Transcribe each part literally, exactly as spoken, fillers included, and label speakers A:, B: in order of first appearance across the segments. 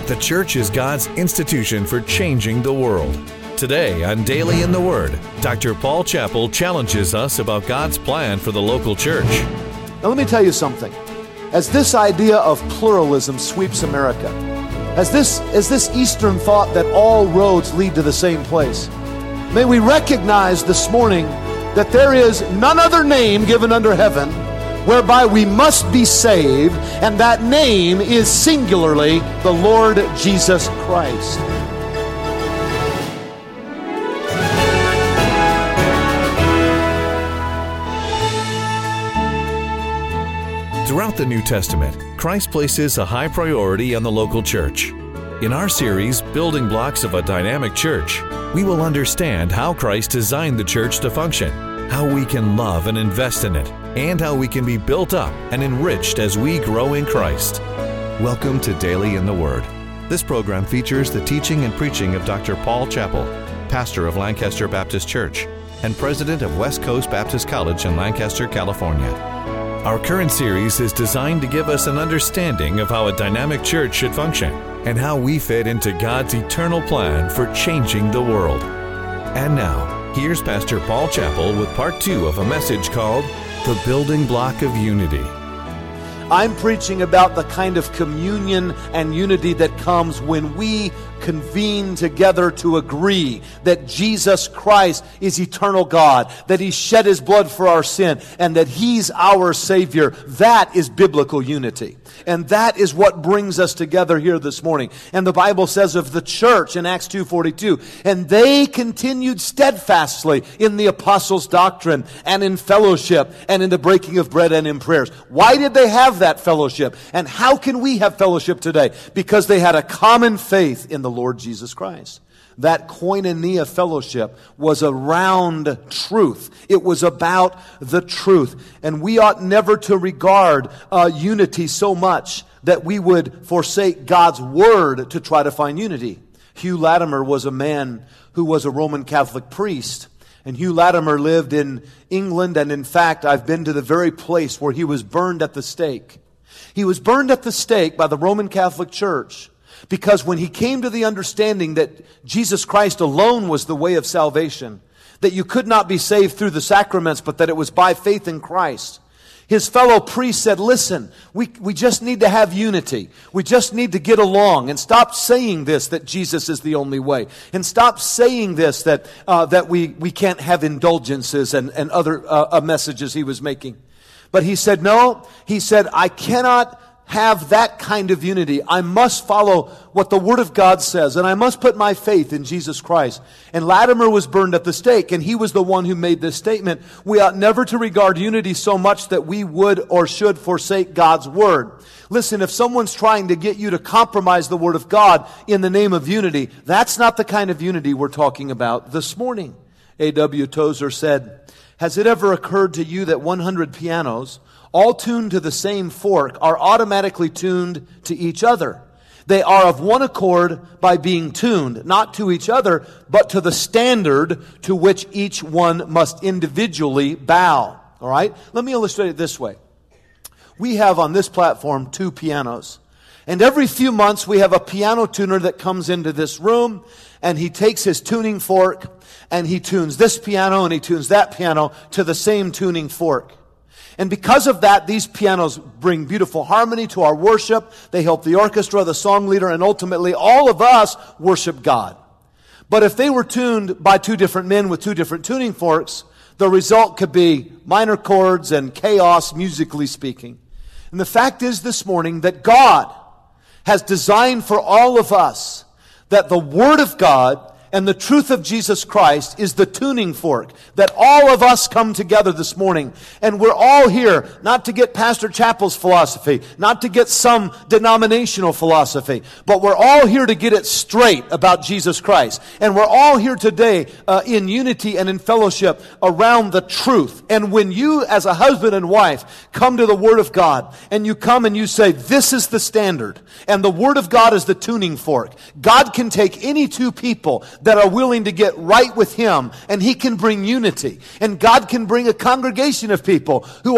A: The church is God's institution for changing the world. Today on Daily in the Word, Doctor Paul Chappell challenges us about God's plan for the local church.
B: Now let me tell you something. As this idea of pluralism sweeps America, as this, as this Eastern thought that all roads lead to the same place, may we recognize this morning that there is none other name given under heaven whereby we must be saved, and that name is singularly the Lord Jesus Christ.
A: Throughout the New Testament, Christ places a high priority on the local church. In our series, Building Blocks of a Dynamic Church, we will understand how Christ designed the church to function, how we can love and invest in it, and how we can be built up and enriched as we grow in Christ. Welcome to Daily in the Word. This program features the teaching and preaching of Doctor Paul Chappell, pastor of Lancaster Baptist Church and president of West Coast Baptist College in Lancaster, California. Our current series is designed to give us an understanding of how a dynamic church should function and how we fit into God's eternal plan for changing the world. And now, here's Pastor Paul Chappell with part two of a message called The Building Block of Unity.
B: I'm preaching about the kind of communion and unity that comes when we convene together to agree that Jesus Christ is eternal God, that He shed His blood for our sin, and that He's our Savior. That is biblical unity. And that is what brings us together here this morning. And the Bible says of the church in Acts two forty-two, and they continued steadfastly in the apostles' doctrine and in fellowship and in the breaking of bread and in prayers. Why did they have that fellowship? And how can we have fellowship today? Because they had a common faith in the Lord Jesus Christ. That koinonia fellowship was around truth. It was about the truth. And we ought never to regard uh, unity so much that we would forsake God's word to try to find unity. Hugh Latimer was a man who was a Roman Catholic priest. And Hugh Latimer lived in England, and in fact, I've been to the very place where he was burned at the stake. He was burned at the stake by the Roman Catholic Church because when he came to the understanding that Jesus Christ alone was the way of salvation, that you could not be saved through the sacraments, but that it was by faith in Christ, his fellow priest said, listen, we, we just need to have unity. We just need to get along and stop saying this, that Jesus is the only way. And stop saying this, that uh, that we, we can't have indulgences and, and other uh, messages he was making. But he said, no, he said, I cannot have that kind of unity. I must follow what the Word of God says, and I must put my faith in Jesus Christ. And Latimer was burned at the stake, and he was the one who made this statement. We ought never to regard unity so much that we would or should forsake God's Word. Listen, if someone's trying to get you to compromise the Word of God in the name of unity, that's not the kind of unity we're talking about this morning. A W Tozer said, has it ever occurred to you that one hundred pianos, all tuned to the same fork, are automatically tuned to each other? They are of one accord by being tuned, not to each other, but to the standard to which each one must individually bow. All right? Let me illustrate it this way. We have on this platform two pianos. And every few months we have a piano tuner that comes into this room, and he takes his tuning fork and he tunes this piano and he tunes that piano to the same tuning fork. And because of that, these pianos bring beautiful harmony to our worship. They help the orchestra, the song leader, and ultimately all of us worship God. But if they were tuned by two different men with two different tuning forks, the result could be minor chords and chaos, musically speaking. And the fact is this morning that God has designed for all of us that the Word of God and the truth of Jesus Christ is the tuning fork, that all of us come together this morning. And we're all here not to get Pastor Chappell's philosophy, not to get some denominational philosophy, but we're all here to get it straight about Jesus Christ. And we're all here today uh, in unity and in fellowship around the truth. And when you as a husband and wife come to the Word of God, and you come and you say, this is the standard, and the Word of God is the tuning fork, God can take any two people that are willing to get right with Him, and He can bring unity. And God can bring a congregation of people who are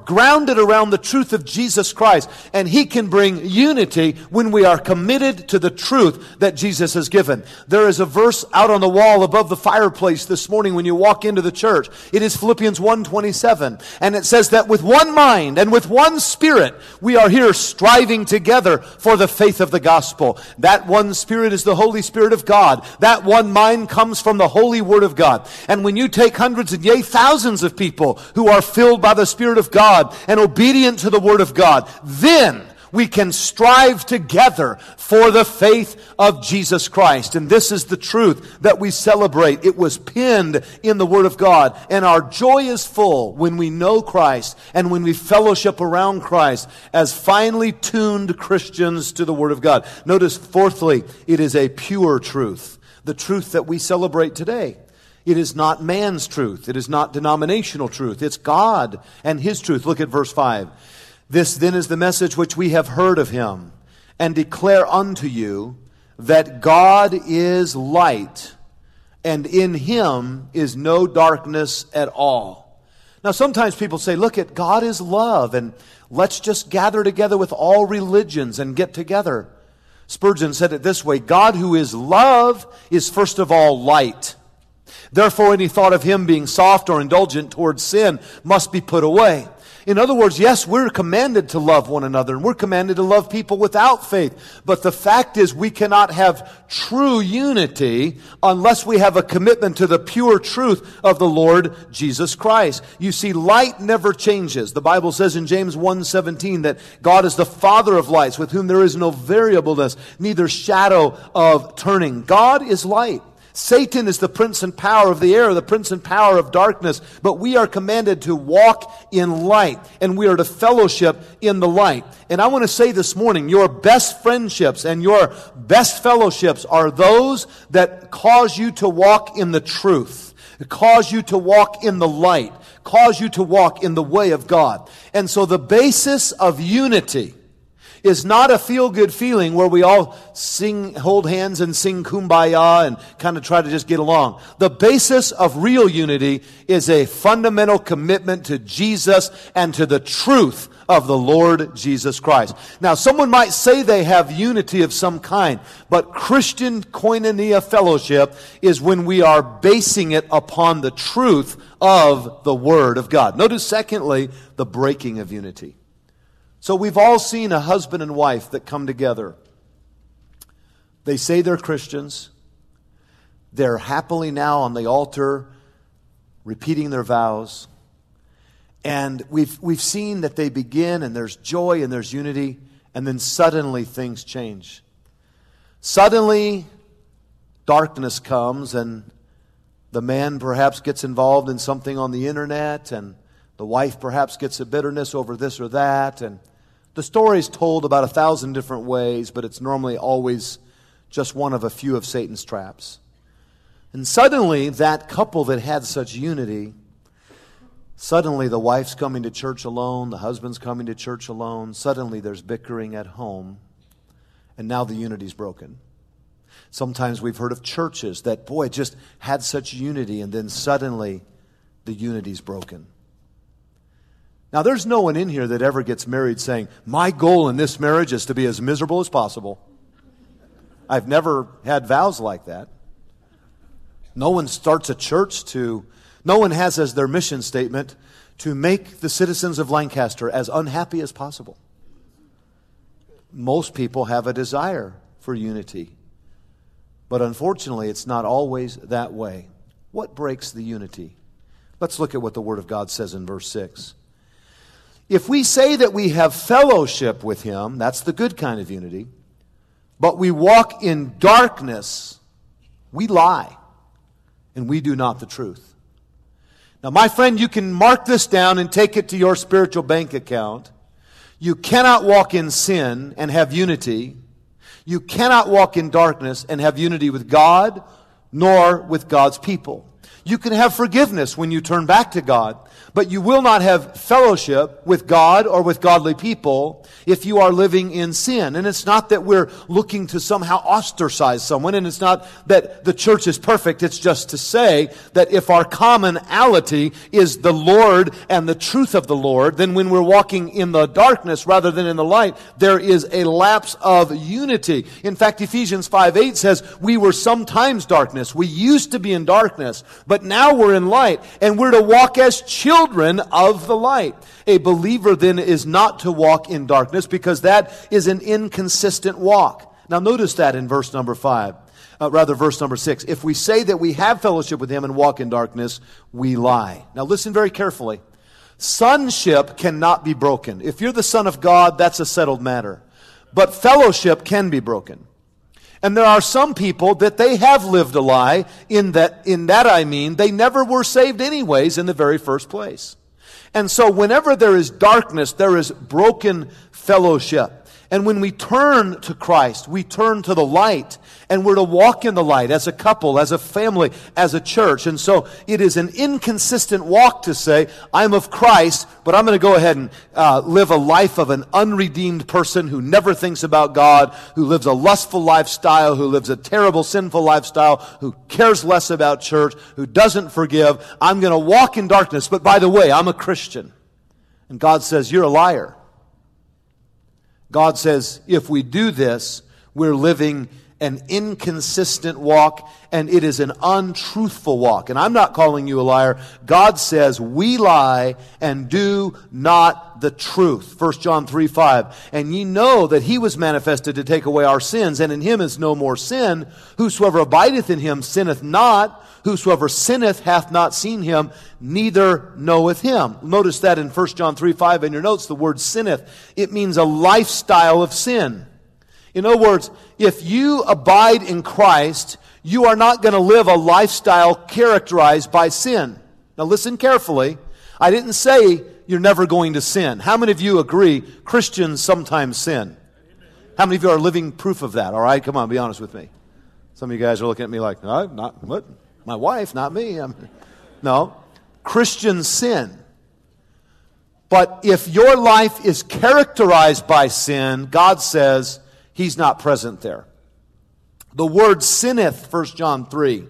B: grounded around the truth of Jesus Christ. And He can bring unity when we are committed to the truth that Jesus has given. There is a verse out on the wall above the fireplace this morning when you walk into the church. It is Philippians one twenty-seven. And it says that with one mind and with one spirit, we are here striving together for the faith of the gospel. That one spirit is the Holy Spirit of God. That one mind comes from the Holy Word of God. And when you take hundreds and yea, thousands of people who are filled by the Spirit of God and obedient to the Word of God, then we can strive together for the faith of Jesus Christ. And this is the truth that we celebrate. It was pinned in the Word of God. And our joy is full when we know Christ and when we fellowship around Christ as finely tuned Christians to the Word of God. Notice, fourthly, it is a pure truth. The truth that we celebrate today. It is not man's truth. It is not denominational truth. It's God and His truth. Look at verse five. This then is the message which we have heard of Him, and declare unto you, that God is light, and in Him is no darkness at all. Now sometimes people say, look at God is love, and let's just gather together with all religions and get together. Spurgeon said it this way, God who is love is first of all light. Therefore any thought of Him being soft or indulgent towards sin must be put away. In other words, yes, we're commanded to love one another, and we're commanded to love people without faith. But the fact is, we cannot have true unity unless we have a commitment to the pure truth of the Lord Jesus Christ. You see, light never changes. The Bible says in James one seventeen that God is the Father of lights, with whom there is no variableness, neither shadow of turning. God is light. Satan is the prince and power of the air, the prince and power of darkness, but we are commanded to walk in light, and we are to fellowship in the light. And I want to say this morning, your best friendships and your best fellowships are those that cause you to walk in the truth, cause you to walk in the light, cause you to walk in the way of God. And so the basis of unity is not a feel-good feeling where we all sing, hold hands and sing Kumbaya and kind of try to just get along. The basis of real unity is a fundamental commitment to Jesus and to the truth of the Lord Jesus Christ. Now, someone might say they have unity of some kind, but Christian koinonia fellowship is when we are basing it upon the truth of the Word of God. Notice, secondly, the breaking of unity. So we've all seen a husband and wife that come together. They say they're Christians. They're happily now on the altar repeating their vows. And we've we've seen that they begin and there's joy and there's unity, and then suddenly things change. Suddenly darkness comes, and the man perhaps gets involved in something on the internet, and the wife perhaps gets a bitterness over this or that, and the story is told about a thousand different ways, but it's normally always just one of a few of Satan's traps. And suddenly, that couple that had such unity, suddenly the wife's coming to church alone, the husband's coming to church alone, suddenly there's bickering at home, and now the unity's broken. Sometimes we've heard of churches that, boy, just had such unity, and then suddenly the unity's broken. Now, there's no one in here that ever gets married saying, my goal in this marriage is to be as miserable as possible. I've never had vows like that. No one starts a church to, no one has as their mission statement to make the citizens of Lancaster as unhappy as possible. Most people have a desire for unity. But unfortunately, it's not always that way. What breaks the unity? Let's look at what the Word of God says in verse six. If we say that we have fellowship with Him, that's the good kind of unity, but we walk in darkness, we lie, and we do not the truth. Now, my friend, you can mark this down and take it to your spiritual bank account. You cannot walk in sin and have unity. You cannot walk in darkness and have unity with God, nor with God's people. You can have forgiveness when you turn back to God, But you will not have fellowship with God or with godly people if you are living in sin. And it's not that we're looking to somehow ostracize someone, and it's not that the church is perfect. It's just to say that if our commonality is the Lord and the truth of the Lord, then when we're walking in the darkness rather than in the light, there is a lapse of unity. In fact, Ephesians five eight says, we were sometimes darkness. We used to be in darkness, but now we're in light, and we're to walk as children Children of the light. A believer then is not to walk in darkness, because that is an inconsistent walk. Now notice that in verse number five, uh, rather verse number six. If we say that we have fellowship with him and walk in darkness, we lie. Now listen very carefully. Sonship cannot be broken. If you're the son of God, that's a settled matter. But fellowship can be broken. And there are some people that they have lived a lie. In that, in that I mean, they never were saved anyways in the very first place. And so whenever there is darkness, there is broken fellowship. And when we turn to Christ, we turn to the light, and we're to walk in the light as a couple, as a family, as a church. And so it is an inconsistent walk to say, I'm of Christ, but I'm going to go ahead and uh, live a life of an unredeemed person who never thinks about God, who lives a lustful lifestyle, who lives a terrible, sinful lifestyle, who cares less about church, who doesn't forgive. I'm going to walk in darkness, but by the way, I'm a Christian. And God says, you're a liar. God says, if we do this, we're living an inconsistent walk, and it is an untruthful walk. And I'm not calling you a liar. God says, we lie and do not the truth. First John three five. And ye know that he was manifested to take away our sins, and in him is no more sin. Whosoever abideth in him sinneth not. Whosoever sinneth hath not seen him, neither knoweth him. Notice that in First John three five in your notes, the word sinneth. It means a lifestyle of sin. In other words, if you abide in Christ, you are not going to live a lifestyle characterized by sin. Now listen carefully. I didn't say you're never going to sin. How many of you agree Christians sometimes sin? How many of you are living proof of that? All right, come on, be honest with me. Some of you guys are looking at me like, no, not what? My wife, not me. I'm, no, Christians sin. But if your life is characterized by sin, God says he's not present there. The word sinneth, First John three,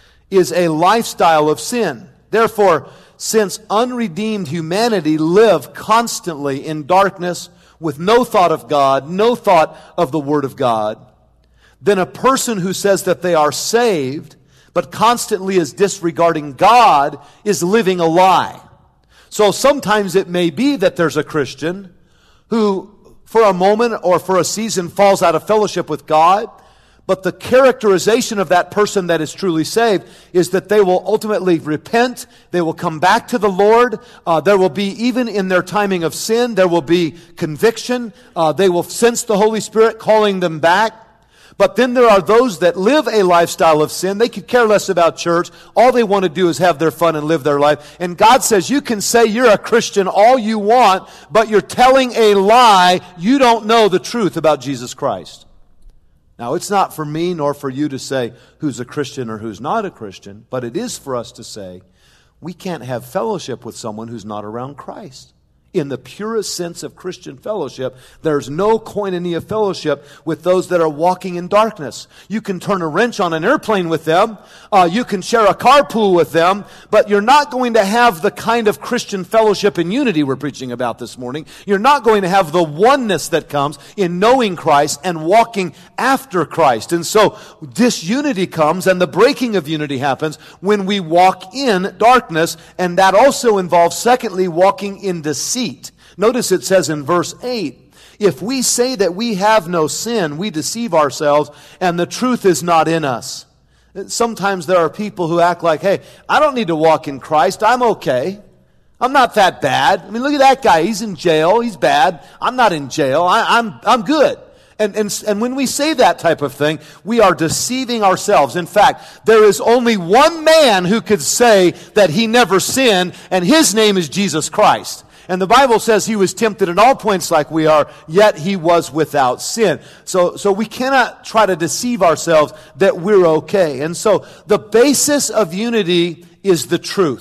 B: is a lifestyle of sin. Therefore, since unredeemed humanity live constantly in darkness with no thought of God, no thought of the Word of God, then a person who says that they are saved but constantly is disregarding God is living a lie. So sometimes it may be that there's a Christian who for a moment or for a season falls out of fellowship with God, but the characterization of that person that is truly saved is that they will ultimately repent, they will come back to the Lord, uh, there will be, even in their timing of sin, there will be conviction, uh, they will sense the Holy Spirit calling them back. But then there are those that live a lifestyle of sin. They could care less about church. All they want to do is have their fun and live their life. And God says, you can say you're a Christian all you want, but you're telling a lie. You don't know the truth about Jesus Christ. Now, it's not for me nor for you to say who's a Christian or who's not a Christian, but it is for us to say we can't have fellowship with someone who's not around Christ. In the purest sense of Christian fellowship, there's no koinonia fellowship with those that are walking in darkness. You can turn a wrench on an airplane with them. Uh, you can share a carpool with them. But you're not going to have the kind of Christian fellowship and unity we're preaching about this morning. You're not going to have the oneness that comes in knowing Christ and walking after Christ. And so disunity comes, and the breaking of unity happens when we walk in darkness. And that also involves, secondly, walking in deceit. Notice it says in verse eight, if we say that we have no sin, we deceive ourselves, and the truth is not in us. Sometimes there are people who act like, hey, I don't need to walk in Christ. I'm okay. I'm not that bad. I mean, look at that guy. He's in jail. He's bad. I'm not in jail. I, I'm, I'm good. And, and, and when we say that type of thing, we are deceiving ourselves. In fact, there is only one man who could say that he never sinned, and his name is Jesus Christ. And the Bible says he was tempted in all points like we are, yet he was without sin. So, so we cannot try to deceive ourselves that we're okay. And so the basis of unity is the truth.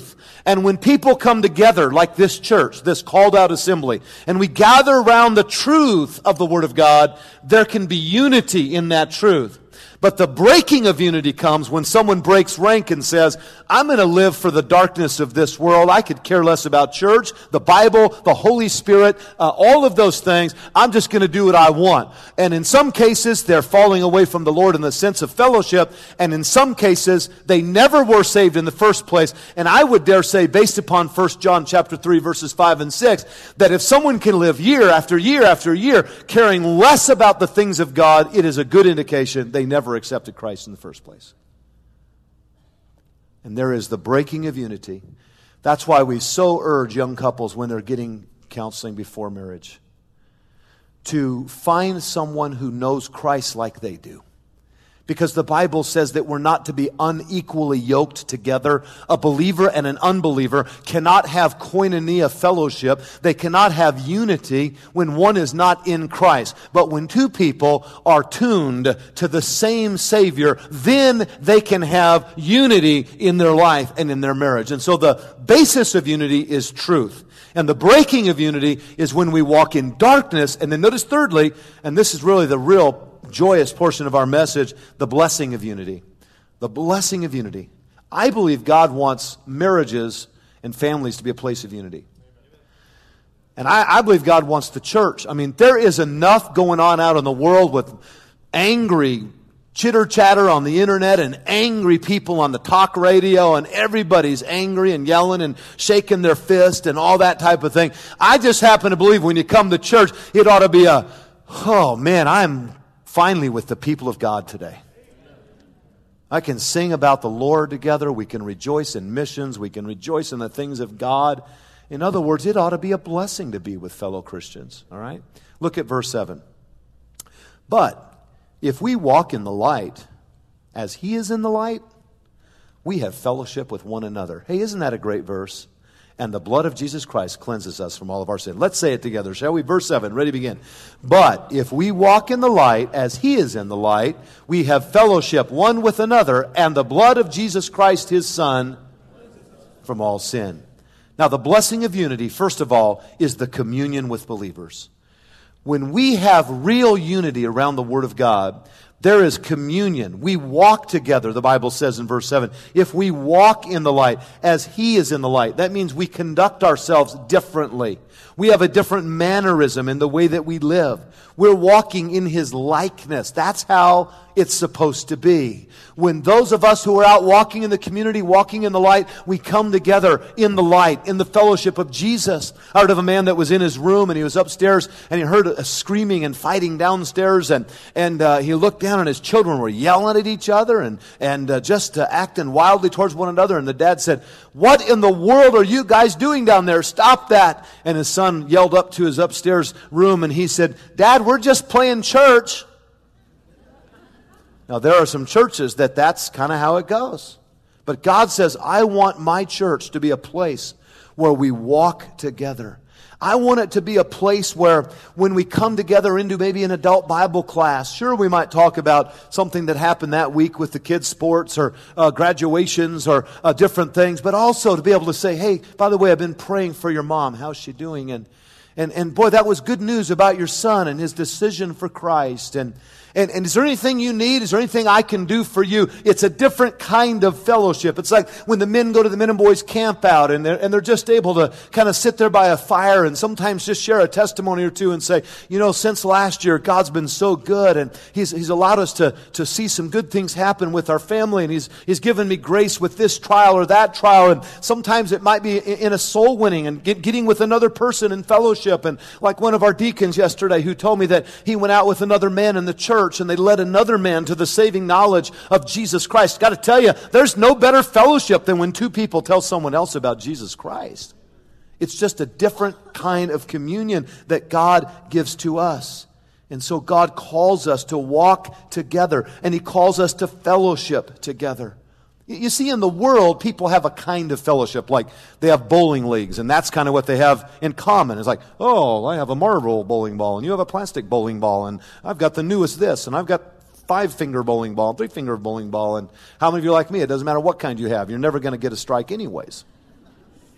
B: And when people come together like this church, this called out assembly, and we gather around the truth of the Word of God, there can be unity in that truth. But the breaking of unity comes when someone breaks rank and says, I'm going to live for the darkness of this world. I could care less about church, the Bible, the Holy Spirit, uh, all of those things. I'm just going to do what I want. And in some cases, they're falling away from the Lord in the sense of fellowship. And in some cases, they never were saved in the first place. And I would dare say, based upon First John chapter three, verses five and six, that if someone can live year after year after year caring less about the things of God, it is a good indication they never accepted Christ in the first place. And there is the breaking of unity. That's why we so urge young couples when they're getting counseling before marriage to find someone who knows Christ like they do. Because the Bible says that we're not to be unequally yoked together. A believer and an unbeliever cannot have koinonia fellowship. They cannot have unity when one is not in Christ. But when two people are tuned to the same Savior, then they can have unity in their life and in their marriage. And so the basis of unity is truth. And the breaking of unity is when we walk in darkness. And then notice thirdly, and this is really the real joyous portion of our message, the blessing of unity. The blessing of unity. I believe God wants marriages and families to be a place of unity. And I, I believe God wants the church. I mean, there is enough going on out in the world with angry chitter-chatter on the internet and angry people on the talk radio, and everybody's angry and yelling and shaking their fist and all that type of thing. I just happen to believe when you come to church, it ought to be a, oh man, I'm finally with the people of God today. I can sing about the Lord together. We can rejoice in missions. We can rejoice in the things of God. In other words, it ought to be a blessing to be with fellow Christians. All right? Look at verse seven. But if we walk in the light as He is in the light, we have fellowship with one another. Hey, isn't that a great verse? And the blood of Jesus Christ cleanses us from all of our sin. Let's say it together, shall we? Verse seven, ready to begin. But if we walk in the light as He is in the light, we have fellowship one with another, and the blood of Jesus Christ, His Son, from all sin. Now, the blessing of unity, first of all, is the communion with believers. When we have real unity around the Word of God, there is communion. We walk together, the Bible says in verse seven. If we walk in the light as He is in the light, that means we conduct ourselves differently. We have a different mannerism in the way that we live. We're walking in His likeness. That's how it's supposed to be. When those of us who are out walking in the community, walking in the light, we come together in the light, in the fellowship of Jesus. I heard of a man that was in his room and he was upstairs and he heard a screaming and fighting downstairs, and, and uh, he looked down and his children were yelling at each other and, and uh, just uh, acting wildly towards one another. And the dad said, "What in the world are you guys doing down there? Stop that." And his son yelled up to his upstairs room and he said, "Dad, we're just playing church." Now, there are some churches that that's kind of how it goes. But God says, I want my church to be a place where we walk together. I want it to be a place where when we come together into maybe an adult Bible class, sure, we might talk about something that happened that week with the kids' sports or uh, graduations or uh, different things, but also to be able to say, hey, by the way, I've been praying for your mom. How's she doing? And, and, and boy, that was good news about your son and his decision for Christ. And And, and is there anything you need? Is there anything I can do for you? It's a different kind of fellowship. It's like when the men go to the men and boys camp out and they're, and they're just able to kind of sit there by a fire and sometimes just share a testimony or two and say, you know, since last year, God's been so good and He's, he's allowed us to, to see some good things happen with our family, and He's, He's given me grace with this trial or that trial. And sometimes it might be in a soul winning and get, getting with another person in fellowship. And like one of our deacons yesterday who told me that he went out with another man in the church and they led another man to the saving knowledge of Jesus Christ. Got to tell you, there's no better fellowship than when two people tell someone else about Jesus Christ. It's just a different kind of communion that God gives to us. And so God calls us to walk together, and He calls us to fellowship together. You see, in the world, people have a kind of fellowship, like they have bowling leagues, and that's kind of what they have in common. It's like, oh, I have a marble bowling ball, and you have a plastic bowling ball, and I've got the newest this, and I've got five-finger bowling ball, three-finger bowling ball, and how many of you are like me? It doesn't matter what kind you have. You're never going to get a strike anyways.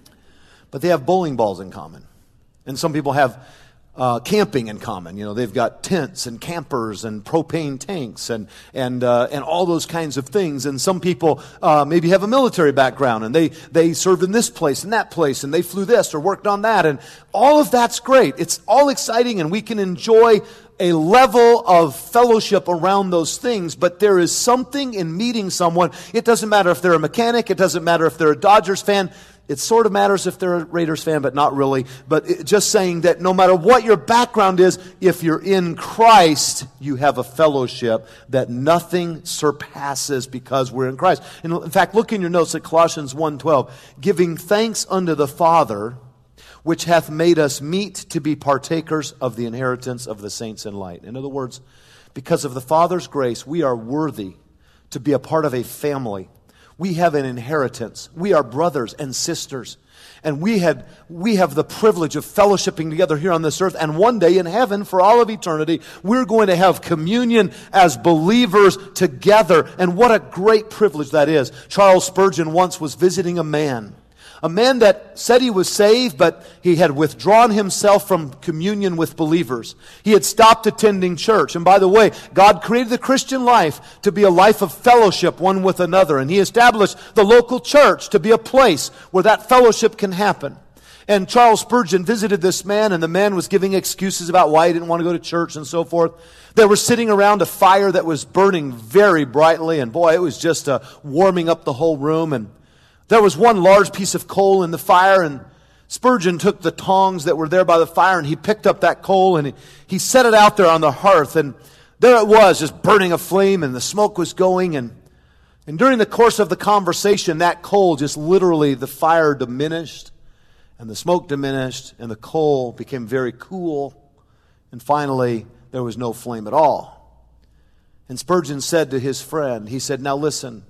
B: but they have bowling balls in common. And some people have uh, camping in common. You know, they've got tents and campers and propane tanks and and uh, and all those kinds of things. And some people uh, maybe have a military background and they they served in this place and that place and they flew this or worked on that. And all of that's great. It's all exciting and we can enjoy a level of fellowship around those things, but there is something in meeting someone. It doesn't matter if they're a mechanic. It doesn't matter if they're a Dodgers fan. It sort of matters if they're a Raiders fan, but not really. But it, just saying that no matter what your background is, if you're in Christ, you have a fellowship that nothing surpasses because we're in Christ. And in fact, look in your notes at Colossians one twelve, giving thanks unto the Father, which hath made us meet to be partakers of the inheritance of the saints in light. In other words, because of the Father's grace, we are worthy to be a part of a family. We have an inheritance. We are brothers and sisters. And we had we have the privilege of fellowshipping together here on this earth. And one day in heaven, for all of eternity, we're going to have communion as believers together. And what a great privilege that is. Charles Spurgeon once was visiting a man. A man that said he was saved, but he had withdrawn himself from communion with believers. He had stopped attending church. And by the way, God created the Christian life to be a life of fellowship one with another. And He established the local church to be a place where that fellowship can happen. And Charles Spurgeon visited this man, and the man was giving excuses about why he didn't want to go to church and so forth. They were sitting around a fire that was burning very brightly, and boy, it was just uh, warming up the whole room. And there was one large piece of coal in the fire, and Spurgeon took the tongs that were there by the fire, and he picked up that coal, and he, he set it out there on the hearth, and there it was, just burning a flame, and the smoke was going, and, and during the course of the conversation, that coal just literally, the fire diminished, and the smoke diminished, and the coal became very cool, and finally, there was no flame at all. And Spurgeon said to his friend, he said, now listen,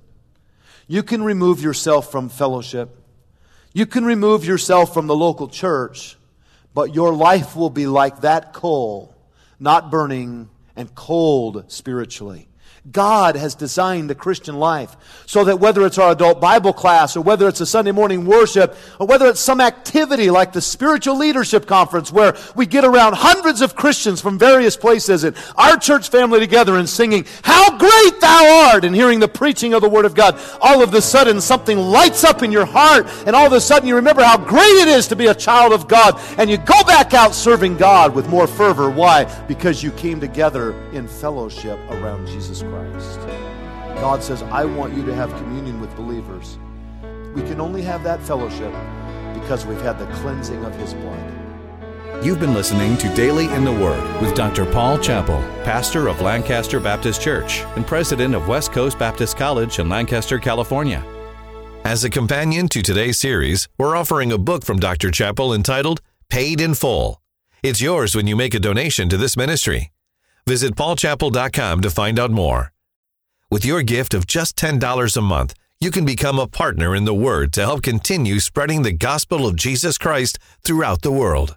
B: you can remove yourself from fellowship. You can remove yourself from the local church, but your life will be like that coal, not burning and cold spiritually. God has designed the Christian life so that whether it's our adult Bible class or whether it's a Sunday morning worship or whether it's some activity like the Spiritual Leadership Conference where we get around hundreds of Christians from various places and our church family together and singing, "How great thou art," and hearing the preaching of the Word of God, all of a sudden something lights up in your heart and all of a sudden you remember how great it is to be a child of God and you go back out serving God with more fervor. Why? Because you came together in fellowship around Jesus Christ. Christ. God says, I want you to have communion with believers. We can only have that fellowship because we've had the cleansing of His blood.
A: You've been listening to Daily in the Word with Doctor Paul Chappell, pastor of Lancaster Baptist Church and president of West Coast Baptist College in Lancaster, California. As a companion to today's series, we're offering a book from Doctor Chappell entitled Paid in Full. It's yours when you make a donation to this ministry. Visit paul chappell dot com to find out more. With your gift of just ten dollars a month, you can become a partner in the Word to help continue spreading the gospel of Jesus Christ throughout the world.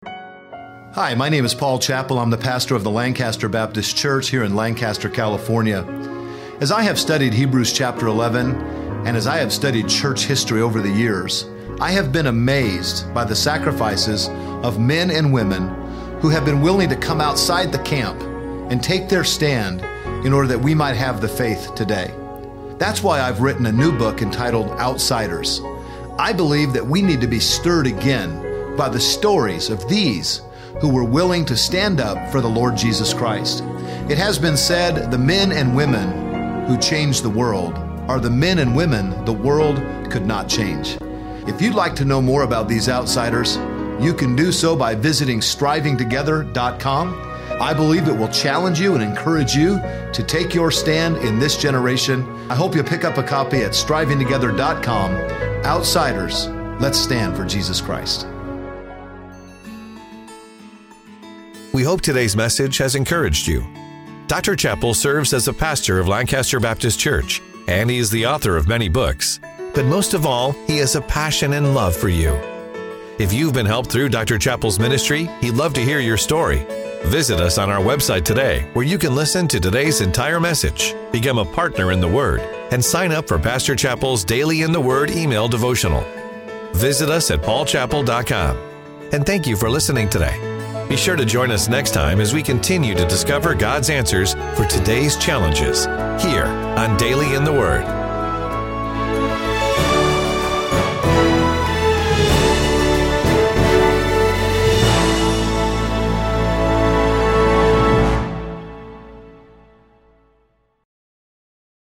C: Hi, my name is Paul Chappell. I'm the pastor of the Lancaster Baptist Church here in Lancaster, California. As I have studied Hebrews chapter eleven, and as I have studied church history over the years, I have been amazed by the sacrifices of men and women who have been willing to come outside the camp and take their stand in order that we might have the faith today. That's why I've written a new book entitled Outsiders. I believe that we need to be stirred again by the stories of these who were willing to stand up for the Lord Jesus Christ. It has been said the men and women who changed the world are the men and women the world could not change. If you'd like to know more about these outsiders, you can do so by visiting striving together dot com. I believe it will challenge you and encourage you to take your stand in this generation. I hope you'll pick up a copy at striving together dot com. Outsiders, let's stand for Jesus Christ.
A: We hope today's message has encouraged you. Doctor Chappell serves as a pastor of Lancaster Baptist Church, and he is the author of many books. But most of all, he has a passion and love for you. If you've been helped through Doctor Chappell's ministry, he'd love to hear your story. Visit us on our website today, where you can listen to today's entire message, become a partner in the Word, and sign up for Pastor Chappell's Daily in the Word email devotional. visit us at paul chapel dot com. And thank you for listening today. Be sure to join us next time as we continue to discover God's answers for today's challenges here on Daily in the Word.